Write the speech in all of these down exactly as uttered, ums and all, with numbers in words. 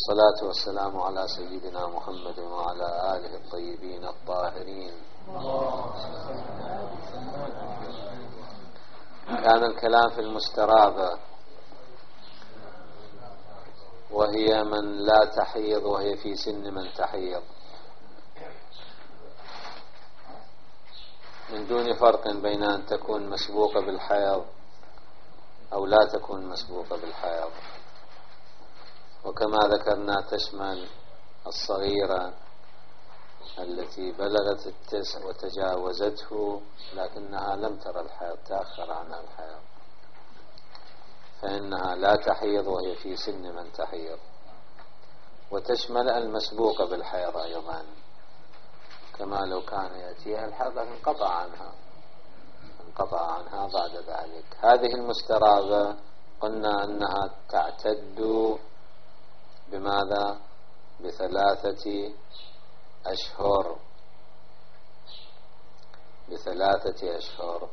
والصلاة والسلام على سيدنا محمد وعلى آله الطيبين الطاهرين. كان الكلام في المسترابة، وهي من لا تحيض، وهي في سن من تحيض، من دون فرق بين أن تكون مسبوقة بالحيض أو لا تكون مسبوقة بالحيض. وكما ذكرنا تشمل الصغيرة التي بلغت التسع وتجاوزته لكنها لم ترى الحيض، تأخر عنها الحيض، فإنها لا تحيض وهي في سن من تحيض. وتشمل المسبوقة بالحيض أيضا، كما لو كان يأتيها الحيض انقطع عنها انقطع عنها بعد ذلك. هذه المسترابة قلنا أنها تعتد بماذا؟ بثلاثة أشهر بثلاثة أشهر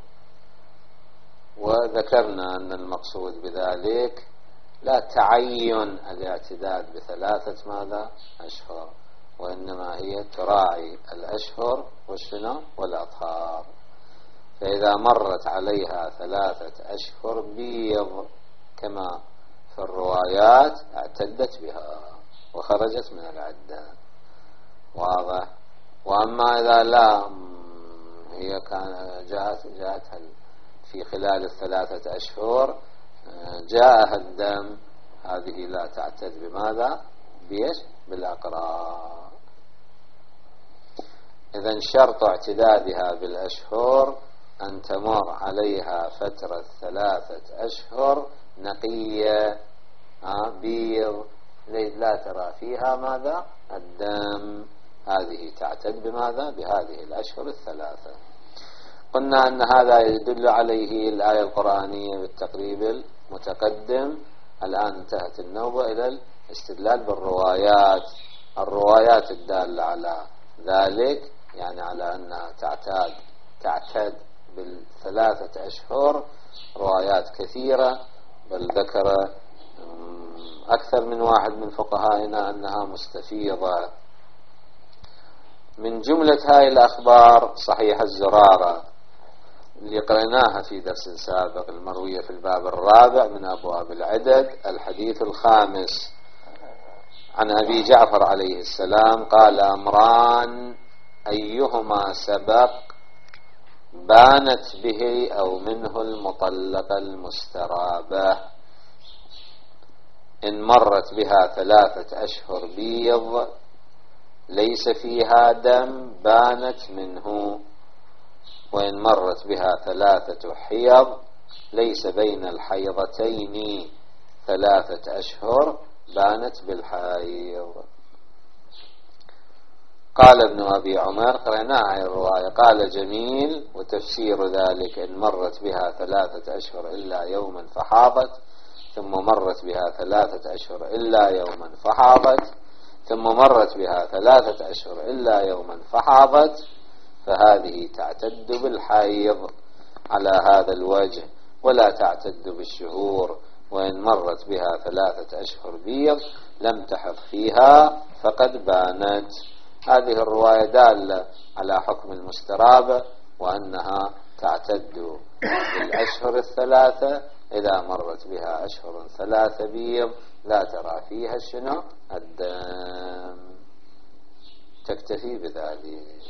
وذكرنا أن المقصود بذلك لا تعين الاعتداد بثلاثة ماذا؟ أشهر، وإنما هي تراعي الأشهر والشنو والأطهار. فإذا مرت عليها ثلاثة أشهر بيض كما في الروايات اعتدت بها وخرجت من العدة، واضح. وأما إذا لا، هي كان جاءت جاءتها في خلال الثلاثة أشهر جاءها الدم، هذه لا تعتد بماذا؟ بيش؟ بالأقراء. إذن شرط اعتدادها بالأشهر أن تمر عليها فترة ثلاثة أشهر نقية بيض لا ترى فيها ماذا؟ الدم، هذه تعتد بماذا؟ بهذه الأشهر الثلاثة. قلنا أن هذا يدل عليه الآية القرآنية بالتقريب المتقدم. الآن انتهت النوبة إلى الاستدلال بالروايات، الروايات الدالة على ذلك، يعني على أنها تعتاد تعتد بالثلاثة أشهر روايات كثيرة، بل ذكر أكثر من واحد من فقهائنا أنها مستفيضة. من جملة هاي الأخبار صحيح الزرارة اللي قرأناها في درس سابق، المروية في الباب الرابع من أبواب العدد، الحديث الخامس، عن أبي جعفر عليه السلام قال: أمران أيهما سبق بانت به أو منه المطلقة المسترابة، إن مرت بها ثلاثة أشهر بيض ليس فيها دم بانت منه، وإن مرت بها ثلاثة حيض ليس بين الحيضتين ثلاثة أشهر بانت بالحيض. قال ابن أبي عمر، قرأناها الرواية، قال: جميل، وتفسير ذلك إن مرت بها ثلاثة أشهر إلا يوما فحاضت، ثم مرت بها ثلاثة أشهر إلا يوما فحاضت، ثم مرت بها ثلاثة أشهر إلا يوما فحاضت، فهذه تعتد بالحيض على هذا الوجه، ولا تعتد بالشهور. وإن مرت بها ثلاثة أشهر بيض لم تحض فيها فقد بانت. هذه الرواية دالة على حكم المسترابة، وأنها تعتد بالأشهر الثلاثة إذا مرت بها أشهر ثلاثة بيض لا ترى فيها شنو؟ الدم، تكتفي بذلك.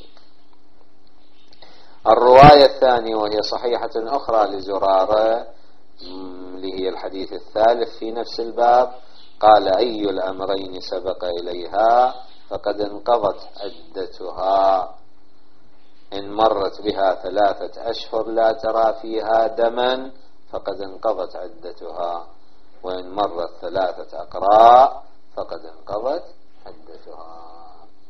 الرواية الثانية وهي صحيحة أخرى لزرارة، اللي هي الحديث الثالث في نفس الباب، قال: أي الأمرين سبق إليها فقد انقضت عدتها، إن مرت بها ثلاثة أشهر لا ترى فيها دما فقد انقضت عدتها، وإن مرت ثلاثة أقراء فقد انقضت عدتها.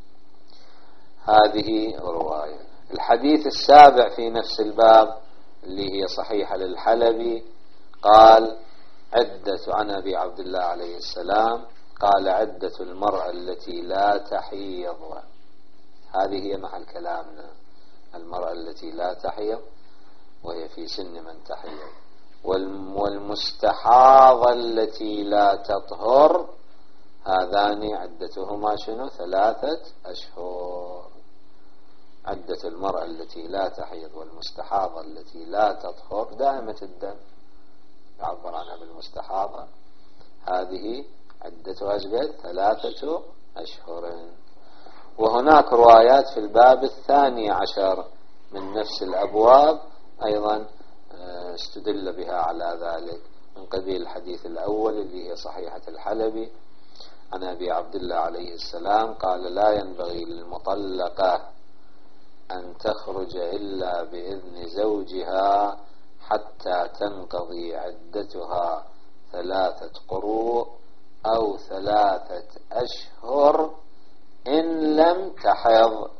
هذه رواية. الحديث السابع في نفس الباب اللي هي صحيحة للحلبي، قال: عدة عن أبي عبد الله عليه السلام قال: عدة المرأة التي لا تحيض، هذه هي محل كلامنا، المرأة التي لا تحيض وهي في سن من تحيض، والمستحاضة التي لا تطهر هذان عدتهما شنو؟ ثلاثة أشهر. عدة المرأة التي لا تحيض والمستحاضة التي لا تطهر دائمة الدم، يعبر عنها بالمستحاضة، هذه عدتها قد ثلاثة أشهر. وهناك روايات في الباب الثاني عشر من نفس الأبواب أيضا استدل بها على ذلك، من قبيل الحديث الأول اللي هي صحيحة الحلبي عن أبي عبد الله عليه السلام قال: لا ينبغي للمطلقة أن تخرج إلا بإذن زوجها حتى تنقضي عدتها ثلاثة قروء أو ثلاثة أشهر إن لم تحض.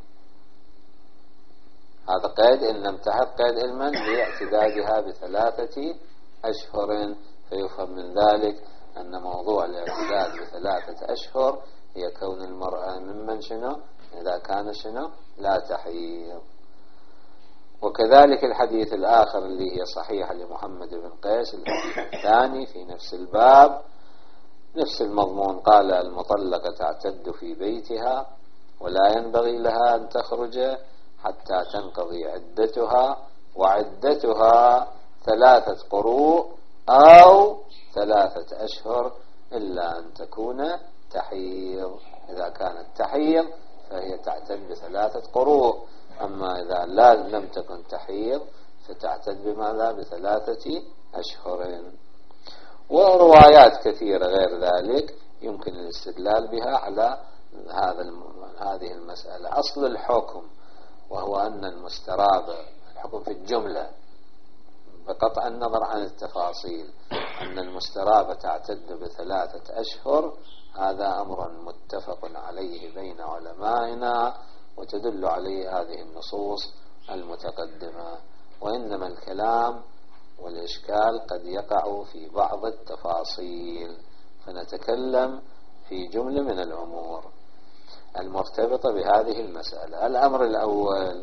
هذا قيد إن لم تحض، قيد علما لاعتدادها بثلاثة أشهر. فيفهم من ذلك أن موضوع الاعتداد بثلاثة أشهر هي كون المرأة ممن شنو إذا كان شنو لا تحيض. وكذلك الحديث الآخر اللي هي صحيحة لمحمد بن قيس، الحديث الثاني في نفس الباب نفس المضمون، قال: المطلقة تعتد في بيتها ولا ينبغي لها أن تخرج حتى تنقضي عدتها، وعدتها ثلاثة قروء أو ثلاثة أشهر إلا أن تكون تحيض. إذا كانت تحيض فهي تعتد بثلاثة قروء، أما إذا لا لم تكن تحيض فتعتد بماذا؟ بثلاثة أشهر. وروايات كثيرة غير ذلك يمكن الاستدلال بها على هذا هذه المسألة. أصل الحكم وهو أن المستراب، الحكم في الجملة بقطع النظر عن التفاصيل، أن المسترابة تعتد بثلاثة أشهر، هذا أمر متفق عليه بين علمائنا وتدل عليه هذه النصوص المتقدمة. وإنما الكلام والإشكال قد يقع في بعض التفاصيل، فنتكلم في جملة من الأمور المرتبطة بهذه المسألة. الأمر الأول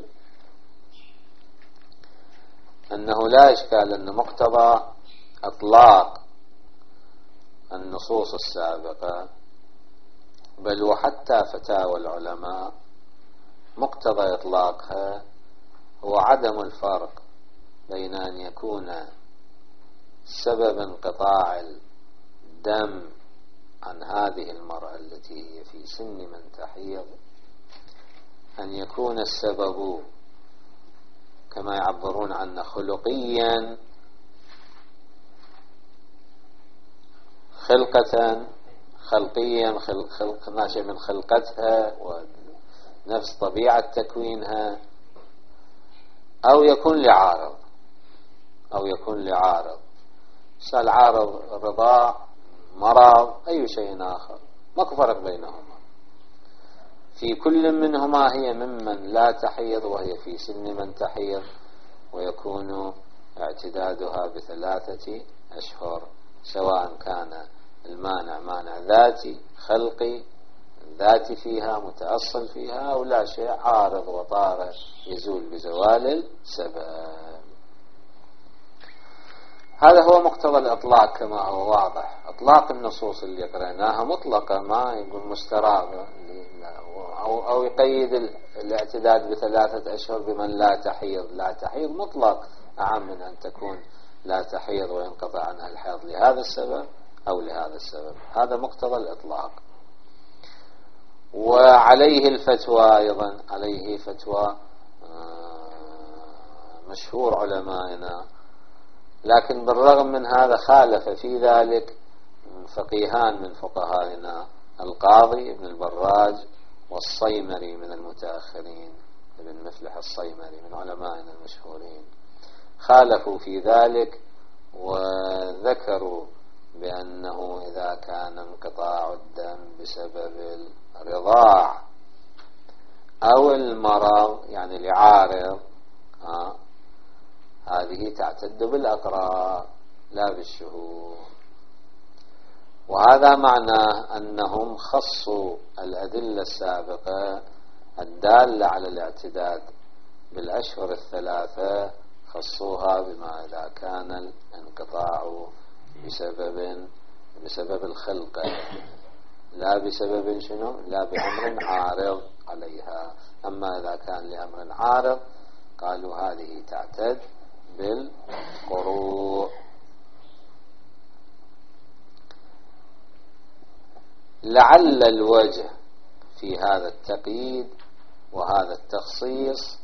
أنه لا إشكال أن مقتضى إطلاق النصوص السابقة، بل وحتى فتاوى العلماء، مقتضى إطلاقها هو عدم الفرق بين أن يكون سبب انقطاع الدم عن هذه المرأة التي هي في سن من تحيض أن يكون السبب كما يعبرون عنه خلقيا، خلقة خلقيا، خلق ناشئ من خلقتها ونفس طبيعة تكوينها، أو يكون لعارض أو يكون لعارض سأل عارض رضاع، مرض، أي شيء آخر، ماكو فرق بينهما. في كل منهما هي ممن لا تحيض وهي في سن من تحيض، ويكون اعتدادها بثلاثة أشهر، سواء كان المانع مانع ذاتي خلقي ذاتي فيها متأصل فيها، أو لا شيء عارض وطارئ يزول بزوال السبب. هذا هو مقتضى الإطلاق كما هو واضح. إطلاق النصوص اللي قرأناها مطلقة، ما يقول مستراغة أو, أو يقيد الاعتداد بثلاثة أشهر بمن لا تحيض. لا تحيض مطلق، أعم من أن تكون لا تحيض وينقطع عنها الحيض لهذا السبب أو لهذا السبب. هذا مقتضى الإطلاق. وعليه الفتوى أيضا، عليه فتوى مشهور علمائنا، لكن بالرغم من هذا خالف في ذلك فقيهان من فقهائنا، القاضي ابن البراج والصيمري من المتأخرين، ابن مفلح الصيمري من علمائنا المشهورين، خالفوا في ذلك وذكروا بأنه إذا كان انقطاع الدم بسبب الرضاع أو المرض يعني لعارض، ها هذه تعتد بالأقراء لا بالشهور. وهذا معناه أنهم خصوا الأدلة السابقة الدالة على الاعتداد بالأشهر الثلاثة، خصوها بما إذا كان الانقطاع بسبب بسبب الخلقة لا بسبب شنو؟ لا بأمر عارض عليها. أما إذا كان لأمر عارض قالوا هذه تعتد بالقروء. لعل الوجه في هذا التقييد وهذا التخصيص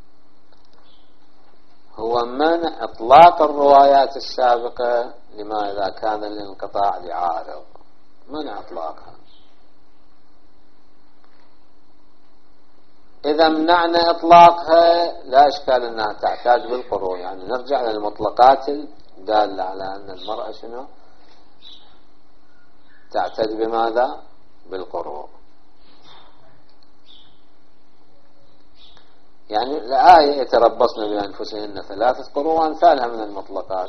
هو منع إطلاق الروايات السابقة لما إذا كان الانقطاع لعارض، منع إطلاقها. إذا منعنا إطلاقها لا إشكال أنها تحتاج بالقروء، يعني نرجع للمطلقات الدالة على أن المرأة شنو تعتد بماذا؟ بالقروء. يعني الآية يتربصن بأنفسهن ثلاثة قروء وأمثالها من المطلقات.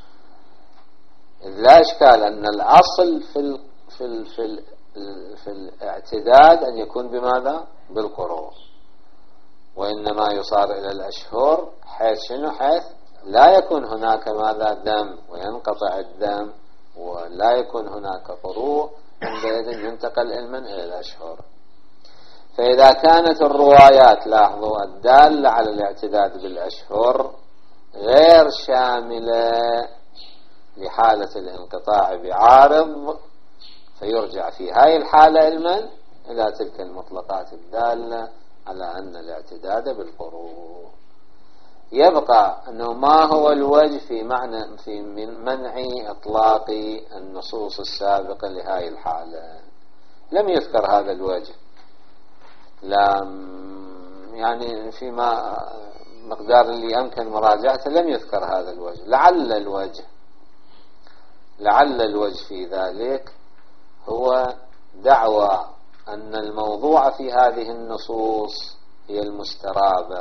لا إشكال أن الأصل في ال في ال في ال في الاعتداد أن يكون بماذا؟ بالقروء، وإنما يصار إلى الأشهر حيث شنو؟ حيث لا يكون هناك ماذا؟ دم، وينقطع الدم ولا يكون هناك قروء، عندئذ ينتقل علما إلى الأشهر. فإذا كانت الروايات لاحظوا الدالة على الاعتداد بالأشهر غير شاملة لحالة الانقطاع بعارض، فيرجع في هاي الحالة علما إلى تلك المطلقات الدالة على أن الاعتداد بالقروء. يبقى أنه ما هو الوجه في معنى في منع إطلاق النصوص السابقة لهذه الحالة؟ لم يذكر هذا الوجه، لا يعني فيما مقدار اللي يمكن مراجعته لم يذكر هذا الوجه. لعل الوجه لعل الوجه في ذلك هو دعوى أن الموضوع في هذه النصوص هي المسترابة،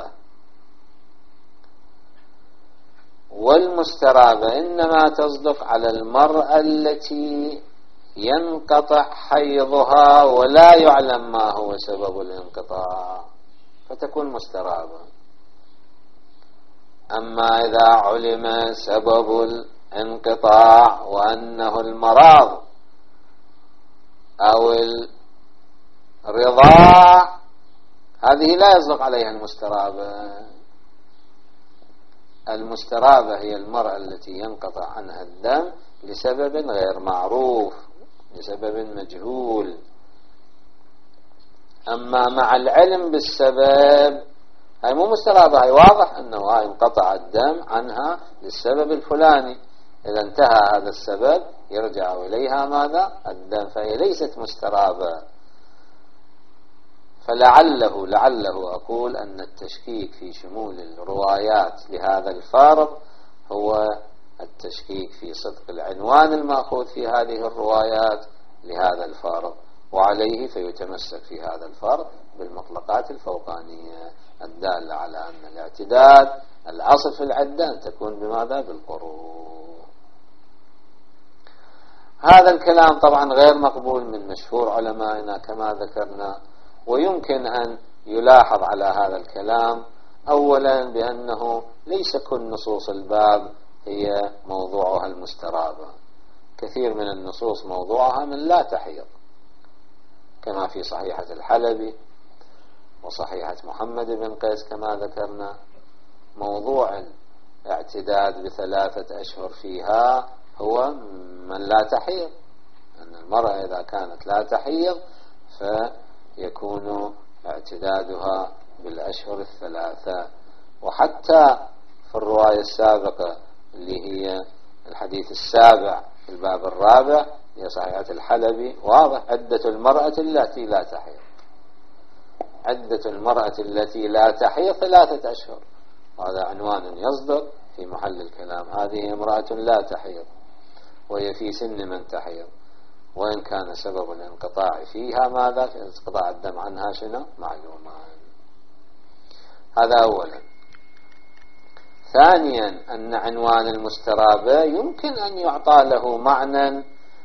والمسترابة إنما تصدق على المرأة التي ينقطع حيضها ولا يعلم ما هو سبب الانقطاع، فتكون مسترابة. أما إذا علم سبب الانقطاع وأنه المرض أو الرضاع، هذه لا يصدق عليها المسترابة. المسترابة هي المرأة التي ينقطع عنها الدم لسبب غير معروف، لسبب مجهول. أما مع العلم بالسبب هاي مو مسترابة، هاي واضح أنه هاي انقطع الدم عنها للسبب الفلاني، إذا انتهى هذا السبب يرجع إليها ماذا؟ الدم، فهي ليست مسترابة. فلعله لعله أقول أن التشكيك في شمول الروايات لهذا الفارض هو التشكيك في صدق العنوان المأخوذ في هذه الروايات لهذا الفارض، وعليه فيتمسك في هذا الفرض بالمطلقات الفوقانية الدالة على أن الاعتداد الأصل في العدة أن تكون بماذا؟ بالقروء. هذا الكلام طبعا غير مقبول من مشهور علمائنا كما ذكرنا، ويمكن أن يلاحظ على هذا الكلام أولا بأنه ليس كل نصوص الباب هي موضوعها المسترابة، كثير من النصوص موضوعها من لا تحيض، كما في صحيحة الحلبي وصحيحة محمد بن قيس كما ذكرنا. موضوع الاعتداد بثلاثة أشهر فيها هو من لا تحيض، أن المرأة إذا كانت لا تحيض فيكون اعتدادها بالأشهر الثلاثة. وحتى في الرواية السابقة اللي هي الحديث السابع في الباب الرابع هي صحيحة الحلبي واضح عدة المرأة التي لا تحيض، عدة المرأة التي لا تحيض ثلاثة أشهر، وهذا عنوان يصدر في محل الكلام. هذه امرأة لا تحيض وهي في سن من تحيض، وإن كان سبب الانقطاع فيها ماذا؟ في انقطاع الدم عنها شنو؟ معلومان. هذا أولا. ثانيا أن عنوان المسترابة يمكن أن يعطى له معنى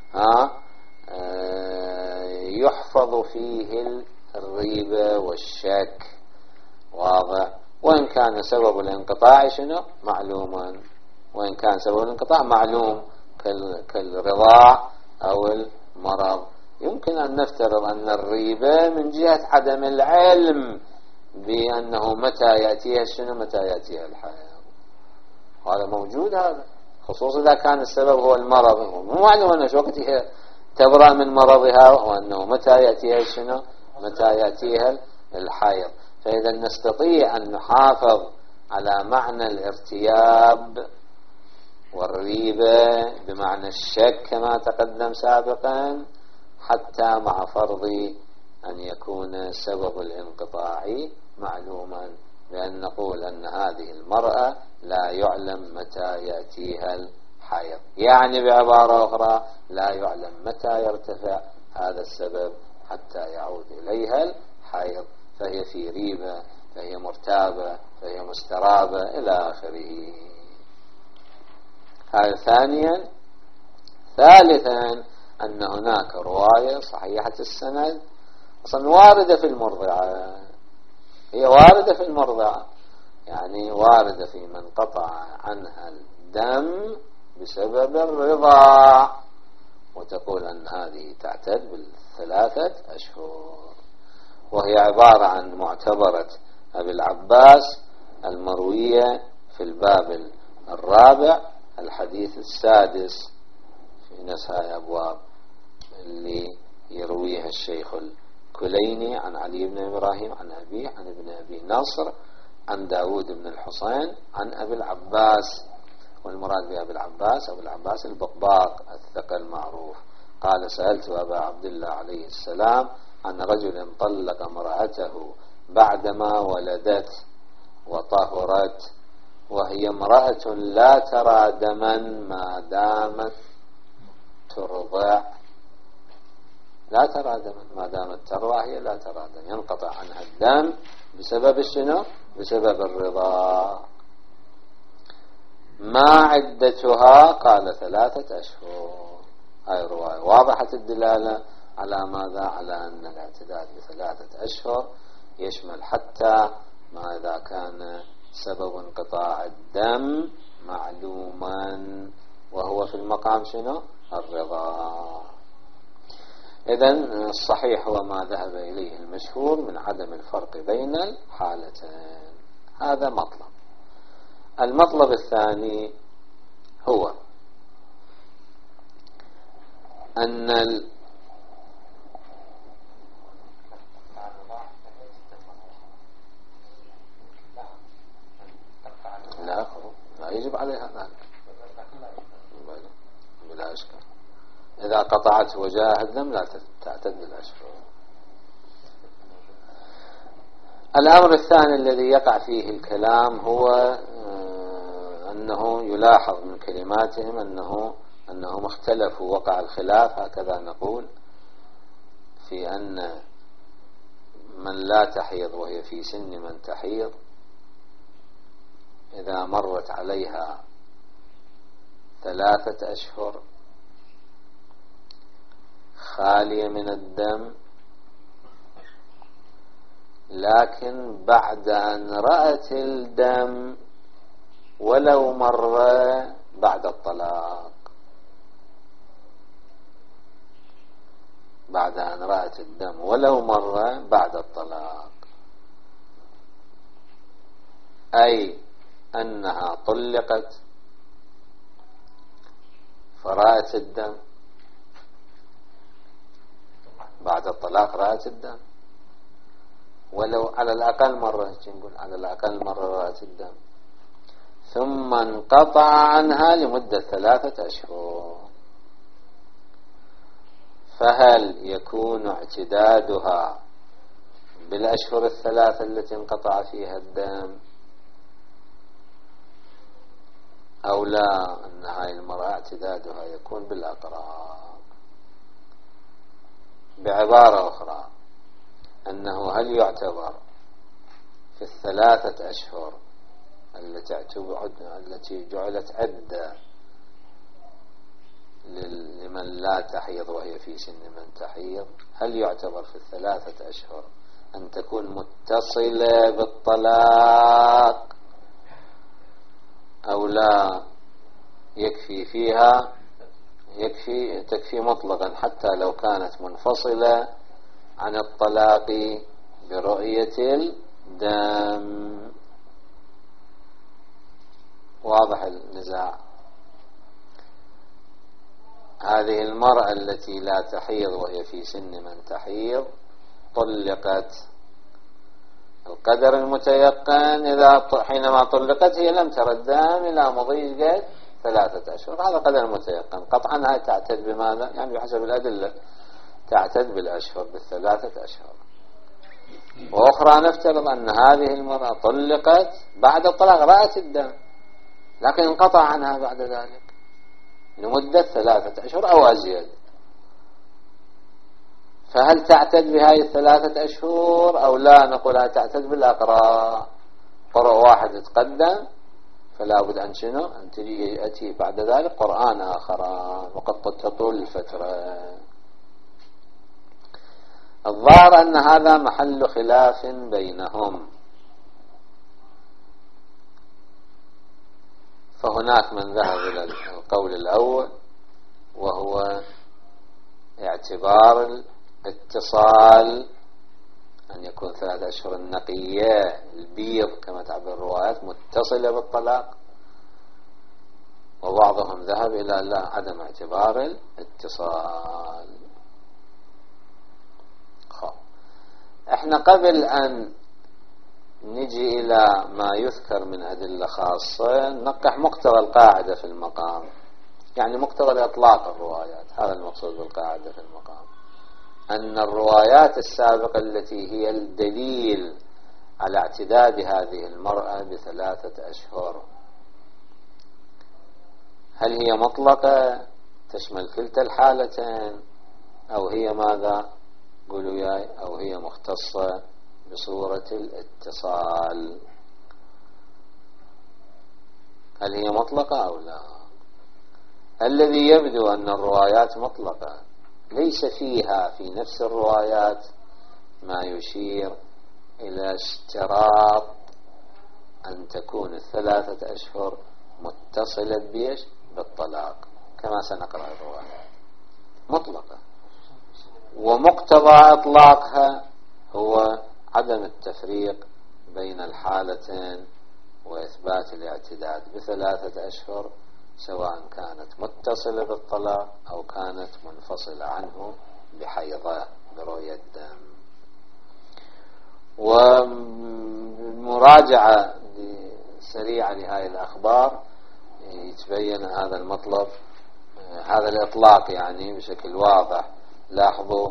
يحفظ فيه الريبة والشك واضح، وإن كان سبب الانقطاع شنو؟ معلوما، وإن كان سبب الانقطاع معلوم كالرضاع أو المرض. يمكن أن نفترض أن الريبة من جهة عدم العلم بأنه متى يأتيها شنو متى يأتيها الحياة. هذا موجود، هذا خصوصا إذا كان السبب هو المرض، مو معلوم أنه شو وقتها تبرأ من مرضها، وأنه متى يأتيها شنو متى يأتيها الحيض. فإذا نستطيع أن نحافظ على معنى الارتياب والريبة بمعنى الشك كما تقدم سابقا، حتى مع فرض أن يكون سبب الانقطاع معلوما، بأن نقول أن هذه المرأة لا يعلم متى يأتيها الحيض، يعني بعبارة أخرى لا يعلم متى يرتفع هذا السبب حتى يعود إليها الحيض، فهي في ريبة، فهي مرتابة، فهي مسترابة إلى آخره. هذا ثانيا. ثالثا أن هناك رواية صحيحة السند أصلا واردة في المرضعة، هي واردة في المرضعة، يعني واردة في من قطع عنها الدم بسبب الرضاع، وتقول أن هذه تعتد بالثلاثة أشهر، وهي عبارة عن معتبرة أبي العباس المروية في الباب الرابع الحديث السادس في نفس هاي أبواب اللي يرويها الشيخ الكليني عن علي بن إبراهيم عن أبيه عن ابن أبي نصر عن داود بن الحسين عن أبي العباس. والمراد بأبي العباس أبو العباس البقباق الثقل المعروف. قال: سألت أبا عبد الله عليه السلام عن رجل طلق امرأته بعدما ولدت وطهرت وهي امرأة لا ترى دما ما دامت ترضع. لا ترى دما ما دامت ترضع، هي لا ترى دم، ينقطع عنها الدم بسبب الشنو؟ بسبب الرضاع. ما عدتها؟ قال: ثلاثة أشهر. هاي رواية واضحة الدلالة على ماذا؟ على أن الاعتداد بثلاثة أشهر يشمل حتى ما إذا كان سبب انقطاع الدم معلوما، وهو في المقام شنو؟ الرضاع. إذن الصحيح هو ما ذهب إليه المشهور من عدم الفرق بين الحالتين. هذا مطلب. المطلب الثاني هو أن ال لا لا يجب عليها ذلك بلا إشكال. إذا قطعت وجاء الدم لا تعتد الأشهر. الأمر الثاني الذي يقع فيه الكلام هو أنه يلاحظ من كلماتهم أنه أنهم اختلفوا، وقع الخلاف هكذا نقول في أن من لا تحيض وهي في سن من تحيض إذا مرت عليها ثلاثة أشهر خالية من الدم، لكن بعد أن رأت الدم ولو مرة بعد الطلاق، بعد أن رأت الدم ولو مرة بعد الطلاق، أي أنها طلقت فرأت الدم، بعد الطلاق رأت الدم ولو على الأقل مرة، نقول على الأقل مرة رأت الدم، ثم انقطع عنها لمدة ثلاثة أشهر، فهل يكون اعتدادها بالأشهر الثلاثة التي انقطع فيها الدم، أو لا أن هاي المرأة اعتدادها يكون بالأقراء؟ بعبارة أخرى، أنه هل يعتبر في الثلاثة أشهر التي التي جعلت عدة لمن لا تحيض وهي في سن من تحيض، هل يعتبر في الثلاثة أشهر أن تكون متصلة بالطلاق أو لا يكفي فيها يكفي تكفي مطلقا حتى لو كانت منفصلة عن الطلاق برؤية الدم. واضح النزاع. هذه المرأة التي لا تحيض وهي في سن من تحيض طلقت، القدر المتيقن إذا حينما طلقت هي لم ترى الدم إلى مضي قد ثلاثة أشهر، هذا قدر متيقن قطعا. هاي تعتد بماذا؟ يعني بحسب الأدلة تعتد بالأشهر، بالثلاثة أشهر. وأخرى نفترض أن هذه المرأة طلقت بعد الطلاق رأت الدم لكن انقطع عنها بعد ذلك لمدة ثلاثة أشهر أو أزيد، فهل تعتد بهذه الثلاثة أشهر أو لا؟ نقول هاي تعتد بالأقراء، قرء واحد يتقدم فلا بد أن شنو أن تأتي بعد ذلك قرآن آخران وقد تطول الفترة. الظاهر أن هذا محل خلاف بينهم، فهناك من ذهب إلى القول الأول وهو اعتبار الاتصال أن يكون ثلاثة أشهر النقية البيض كما تعبر الروايات متصلة بالطلاق، وبعضهم ذهب إلى لا عدم اعتبار الاتصال. احنا قبل أن نجي إلى ما يذكر من أدلة خاصة نقح مقتضى القاعدة في المقام، يعني مقتضى إطلاق الروايات. هذا المقصود بالقاعدة في المقام، أن الروايات السابقة التي هي الدليل على اعتداد هذه المرأة بثلاثة أشهر هل هي مطلقة تشمل كلتا الحالتين أو هي ماذا قولوا ياي أو هي مختصة بصورة الاتصال؟ هل هي مطلقة أو لا؟ الذي يبدو أن الروايات مطلقة، ليس فيها في نفس الروايات ما يشير إلى اشتراط أن تكون الثلاثة أشهر متصلة بيش بالطلاق كما سنقرأ الرواية مطلقة، ومقتضى إطلاقها هو عدم التفريق بين الحالتين وإثبات الاعتداد بثلاثة أشهر سواء كانت متصلة بالطلاق أو كانت منفصلة عنه بحيضة برؤية الدم. ومراجعة سريعة لهذه الأخبار يتبين هذا المطلب، هذا الإطلاق يعني بشكل واضح. لاحظوا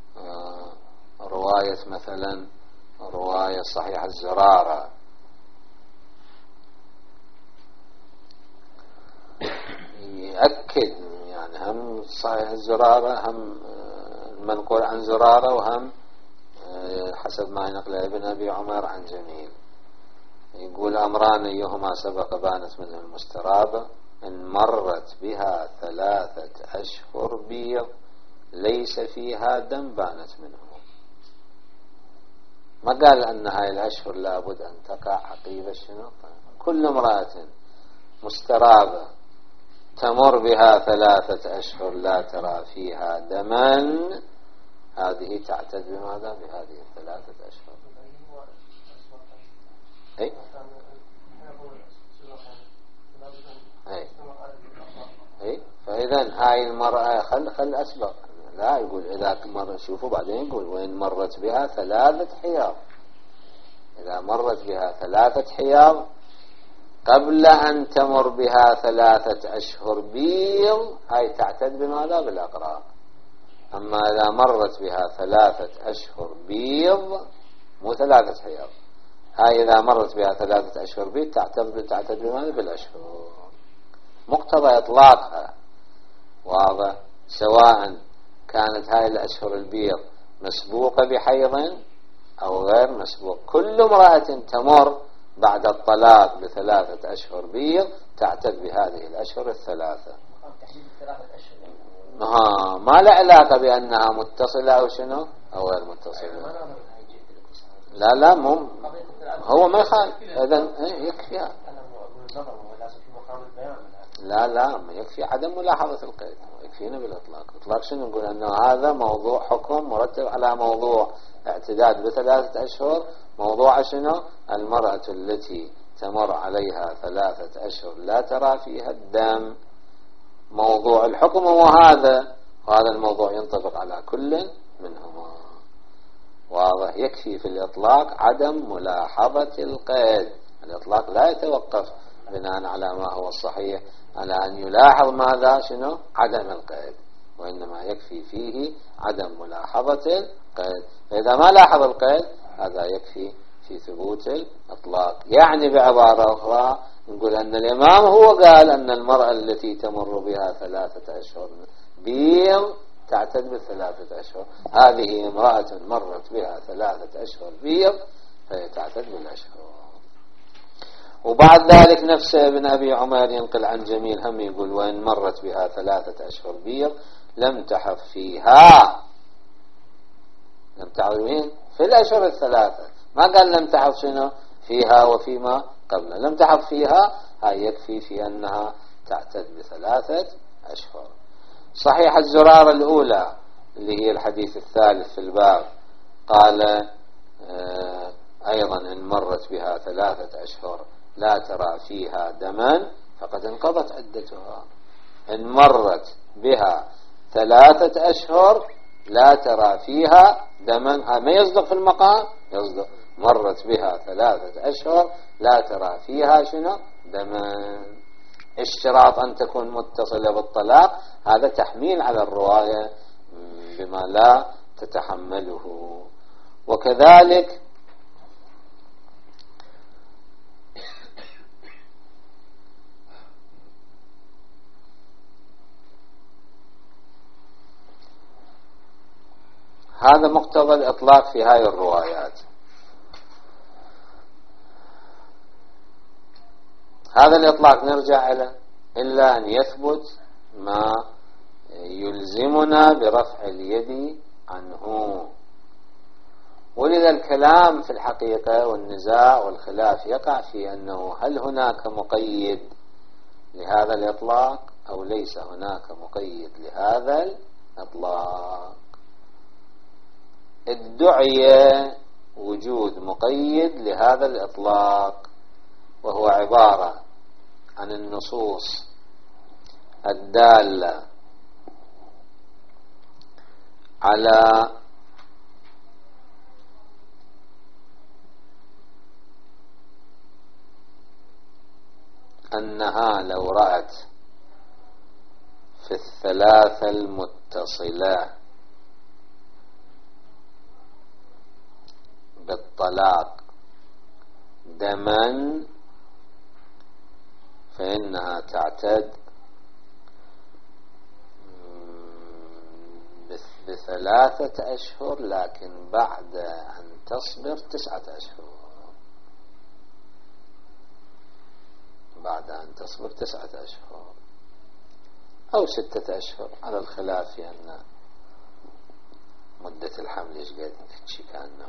رواية مثلا رواية صحيح الزرارة يأكد يعني هم صحيح الزرارة هم المنقول عن زرارة وهم حسب ما ينقل ابن أبي عمر عن جميل، يقول أمران أيهما سبق بانت منه المسترابة إن مرت بها ثلاثة أشهر بيض ليس فيها دم بانت منه. ما قال أن هاي الأشهر لابد أن تقع عقيبة شنو؟ كل امرأة مسترابة تمر بها ثلاثة أشهر لا ترى فيها دما هذه تعتد بماذا؟ بهذه الثلاثة أشهر. أي؟ أي؟ أي؟ فإذا هاي المرأة خل خل أسبق لا يقول إذا مر شوفوا بعدين يقول وإن مرت بها ثلاثة حياض، إذا مرت بها ثلاثة حياض قبل أن تمر بها ثلاثة أشهر بيض هاي تعتد بماذا؟ بالأقراء. أما إذا مرت بها ثلاثة أشهر بيض مو ثلاثة حياض، هاي إذا مرت بها ثلاثة أشهر بيض تعتد تعتد بماذا؟ بالأشهر. مقتضى إطلاقها واضح، سواء كانت هاي الأشهر البيض مسبوقة بحيض أو غير مسبوق. كل امرأة تمر بعد الطلاق بثلاثة أشهر بيض تعتد بهذه الأشهر الثلاثة. ها ما لا علاقة بأنها متصلة أو شنو أو غير متصلة. لا لا مو هو ما يخالف إذن يكفي. لا لا ما يكفي عدم ملاحظة القيد، يكفينا بالإطلاق. إطلاق شنو نقول؟ أنه هذا موضوع حكم مرتب على موضوع اعتداد بثلاثة أشهر. موضوع شنو؟ المرأة التي تمر عليها ثلاثة أشهر لا ترى فيها الدم. موضوع الحكم هو هذا، وهذا الموضوع ينطبق على كل منهما. واضح؟ يكفي في الإطلاق عدم ملاحظة القيد. الإطلاق لا يتوقف بناء على ما هو الصحيح على أن يلاحظ ماذا؟ شنو؟ عدم القيد، وإنما يكفي فيه عدم ملاحظة القيد. فإذا ما لاحظ القيد هذا يكفي في ثبوت الإطلاق. يعني بعبارة أخرى نقول أن الإمام هو قال أن المرأة التي تمر بها ثلاثة أشهر بيض تعتد بثلاثة أشهر. هذه امرأة مرت بها ثلاثة أشهر بيض فهي تعتد بالأشهر. وبعد ذلك نفس ابن أبي عمر ينقل عن جميل هم يقول وإن مرت بها ثلاثة أشهر بيض لم تحض فيها. لم تحض وين؟ في الأشهر الثلاثة، ما قال لم تحض شنو فيها وفيما قبل. لم تحض فيها هاي يكفي في أنها تعتد بثلاثة أشهر. صحيح الزرارة الأولى اللي هي الحديث الثالث في الباب قال آه أيضا إن مرت بها ثلاثة أشهر لا ترى فيها دما فقد انقضت عدتها. إن مرت بها ثلاثة أشهر لا ترى فيها دما، ما يصدق في المقام، يصدق مرت بها ثلاثة أشهر لا ترى فيها شنو دما. اشتراط أن تكون متصلة بالطلاق هذا تحميل على الرواية بما لا تتحمله. وكذلك هذا مقتضى الإطلاق في هاي الروايات. هذا الإطلاق نرجع إليه إلا أن يثبت ما يلزمنا برفع اليد عنه. ولذا الكلام في الحقيقة والنزاع والخلاف يقع في أنه هل هناك مقيد لهذا الإطلاق أو ليس هناك مقيد لهذا الإطلاق. ادعي وجود مقيد لهذا الإطلاق وهو عبارة عن النصوص الدالة على أنها لو رأت في الثلاثة المتصلة بالطلاق دما فإنها تعتد بثلاثة أشهر لكن بعد أن تصبر تسعة أشهر. بعد أن تصبر تسعة أشهر أو ستة أشهر على الخلاف في أن مدة الحمل إيش قد تشي كأنه.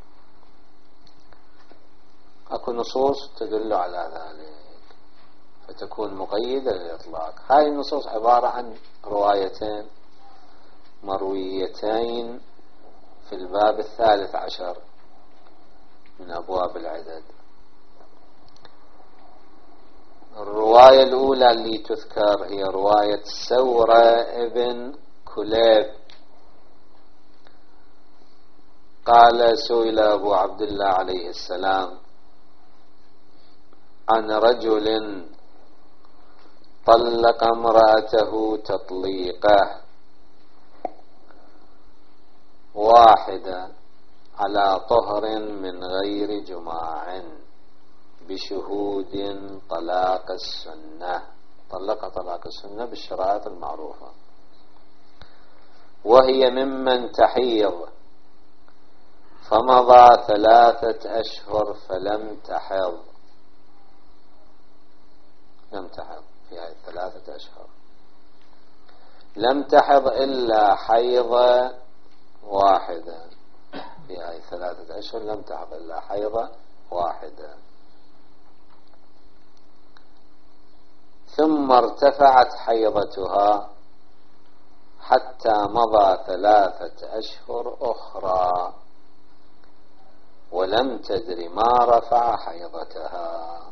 أكو نصوص تدل على ذلك فتكون مقيدة للإطلاق. هاي النصوص عبارة عن روايتين مرويتين في الباب الثالث عشر من أبواب العدد. الرواية الأولى اللي تذكر هي رواية سورة ابن كليب قال سئل أبو عبد الله عليه السلام عن رجل طلق امرأته تطليقه واحدة على طهر من غير جماع بشهود طلاق السنة. طلق طلاق السنة بالشرائط المعروفة وهي ممن تحيض فمضى ثلاثة أشهر فلم تحض. لم تحض في هذه الثلاثة أشهر، لم تحض إلا حيضة واحدة. في هذه الثلاثة أشهر لم تحض إلا حيضة واحدة. ثم ارتفعت حيضتها حتى مضى ثلاثة أشهر أخرى ولم تدر ما رفع حيضتها.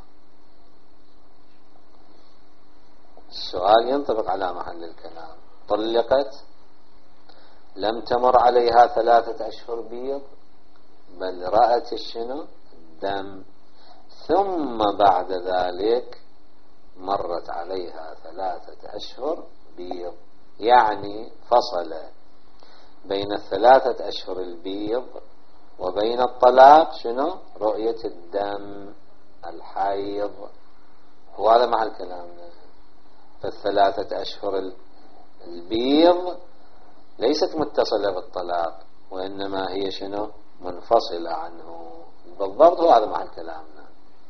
السؤال ينطبق على محل الكلام. طلقت، لم تمر عليها ثلاثة أشهر بيض، بل رأت الشنو؟ الدم، ثم بعد ذلك مرت عليها ثلاثة أشهر بيض، يعني فصل بين الثلاثة أشهر البيض وبين الطلاق شنو؟ رؤية الدم، الحيض. وهذا مع كلامنا. فالثلاثة أشهر البيض ليست متصلة بالطلاق، وإنما هي شنو؟ منفصلة عنه بالضبط. وهذا مع كلامنا.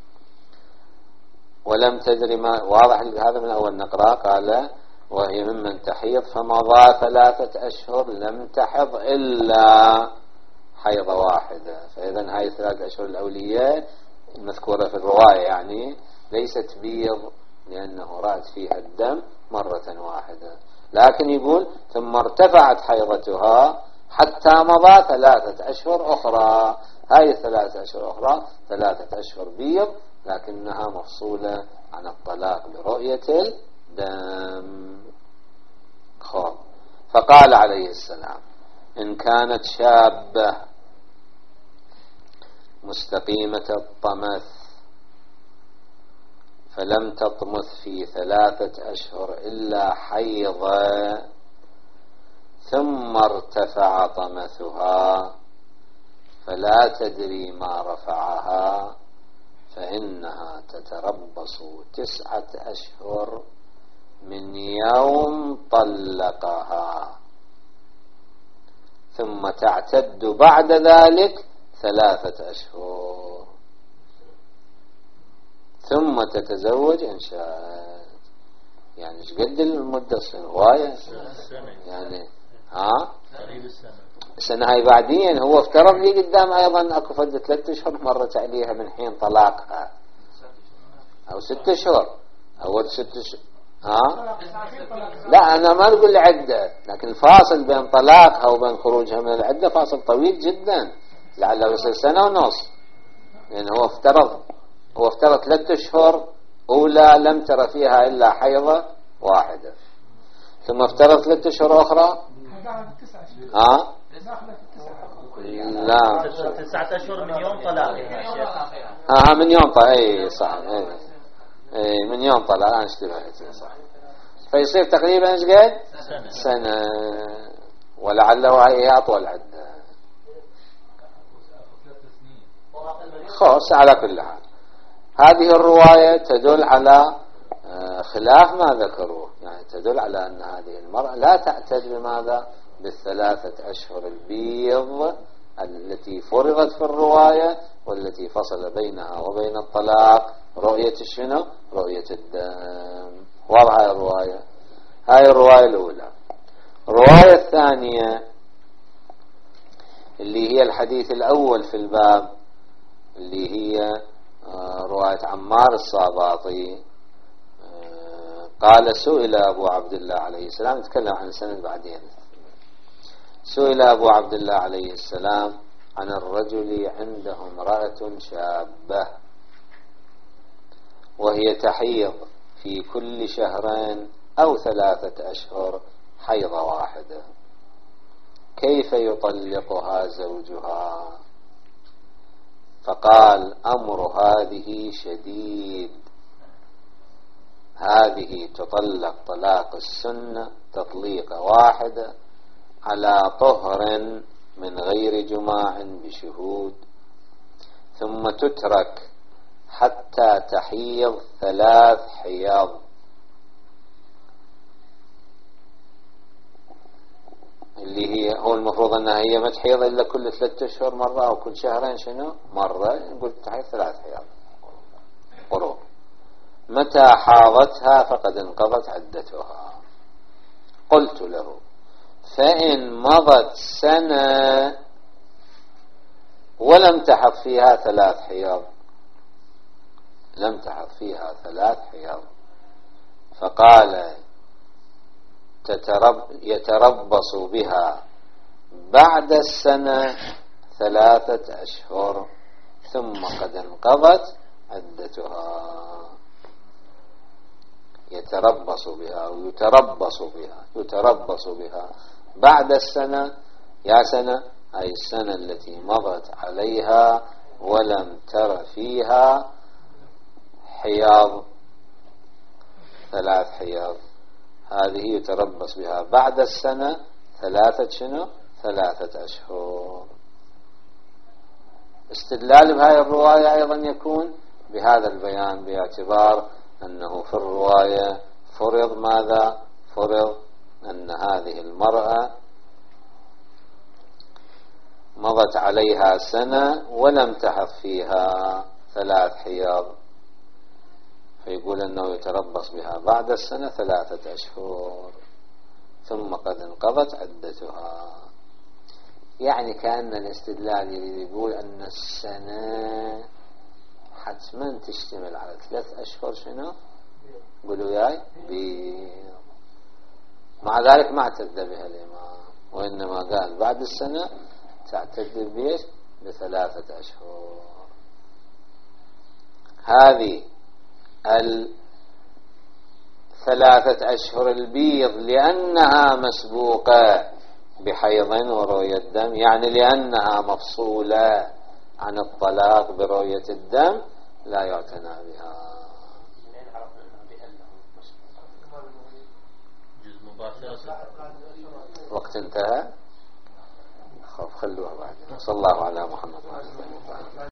ولم تدري ما، واضح هذا من أول نقرأ. قال وهي ممن تحيض فمضى ثلاثة أشهر لم تحض إلا حيضة واحدة. فإذا هاي الثلاثة أشهر الأولية المذكورة في الرواية يعني ليست بيض، لأنه رأت فيها الدم مرة واحدة. لكن يقول ثم ارتفعت حيضتها حتى مضى ثلاثة أشهر أخرى. هاي الثلاثة أشهر أخرى ثلاثة أشهر بيض، لكنها مفصولة عن الطلاق برؤية الدم. خب. فقال عليه السلام إن كانت شابة مستقيمة الطمث فلم تطمث في ثلاثة أشهر إلا حيضا ثم ارتفع طمثها فلا تدري ما رفعها، فإنها تتربص تسعة أشهر من يوم طلقها، ثم تعتد بعد ذلك ثلاثة أشهر، ثم تتزوج إن شاءت. يعني ايش قد المدة؟ هواية يعني. ها السنة هاي بعدين. هو افترض لي قدام أيضا أكو فد ثلاثة أشهر مرت عليها من حين طلاقها، أو ستة أشهر. أول ستة أشهر. ها لا أنا ما أقول العدة، لكن الفاصل بين طلاقها وبين خروجها من العدة فاصل طويل جدا، لعله يصير سنة ونص. لأن يعني هو افترض هو افترض ثلاثة أشهر أولى لم ترى فيها إلا حيضة واحدة، ثم افترض ثلاثة أشهر أخرى. ها لا تسعة أشهر من يوم طلاقها. ها من يوم طلاق. أي صح. أي أي من يوم طلاق. أنا اشتبهت. صح. فيصير تقريبا ايش قد؟ سنة. سنة، ولعله هي أطول عدة. خلاص على كل حال هذه الرواية تدل على خلاف ما ذكروه، يعني تدل على أن هذه المرأة لا تعتد بماذا؟ بالثلاثة أشهر البيض التي فرضت في الرواية، والتي فصل بينها وبين الطلاق رؤية الشنو؟ رؤية الدم. واضحة هاي الرواية. هاي الرواية الأولى. الرواية الثانية اللي هي الحديث الأول في الباب، اللي هي رواية عمار الصاباطي. قال سئل أبو عبد الله عليه السلام، نتكلم عن سنة بعدين. سئل أبو عبد الله عليه السلام عن الرجل عنده امرأة شابة وهي تحيض في كل شهرين أو ثلاثة أشهر حيضة واحدة، كيف يطلقها زوجها؟ فقال أمر هذه شديد، هذه تطلق طلاق السنة تطليقة واحدة على طهر من غير جماع بشهود، ثم تترك حتى تحيض ثلاث حيض، اللي هي هو المفروض أنها هي ما تحيض إلا كل ثلاثة أشهر مرة أو كل شهرين شنو مرة، نقول تحيض ثلاث حيض قروء. متى حاضتها فقد انقضت عدتها. قلت له فإن مضت سنة ولم تحض فيها ثلاث حيض، لم تحض فيها ثلاث حيض، فقال تترب يتربص بها بعد السنة ثلاثة أشهر ثم قد انقضت عدتها. يتربص بها أو يتربص بها يتربص بها بعد السنة، يا سنة أي السنة التي مضت عليها ولم تر فيها حياض، ثلاث حياض، هذه يتربص بها بعد السنة ثلاثة شنو ثلاثة أشهر. استدلال بهذه الرواية أيضا يكون بهذا البيان، باعتبار أنه في الرواية فرض ماذا؟ فرض أن هذه المرأة مضت عليها سنة ولم تحض فيها ثلاث حياض، فيقول أنه يتربص بها بعد السنة ثلاثة أشهر ثم قد انقضت عدتها. يعني كأن الاستدلال يقول أن السنة حتما تشتمل على ثلاث أشهر شنو؟ قولوا ياي بيض. مع ذلك ما اعتد بها الإمام، وإنما قال بعد السنة تعتد بيش بثلاثة أشهر. هذه الثلاثة أشهر البيض لأنها مسبوقة بحيض ورؤية دم، يعني لأنها مفصولة عن الطلاق برؤية الدم لا يعتنى بها. وقت انتهى، خلوها بعد. صلى الله على محمد.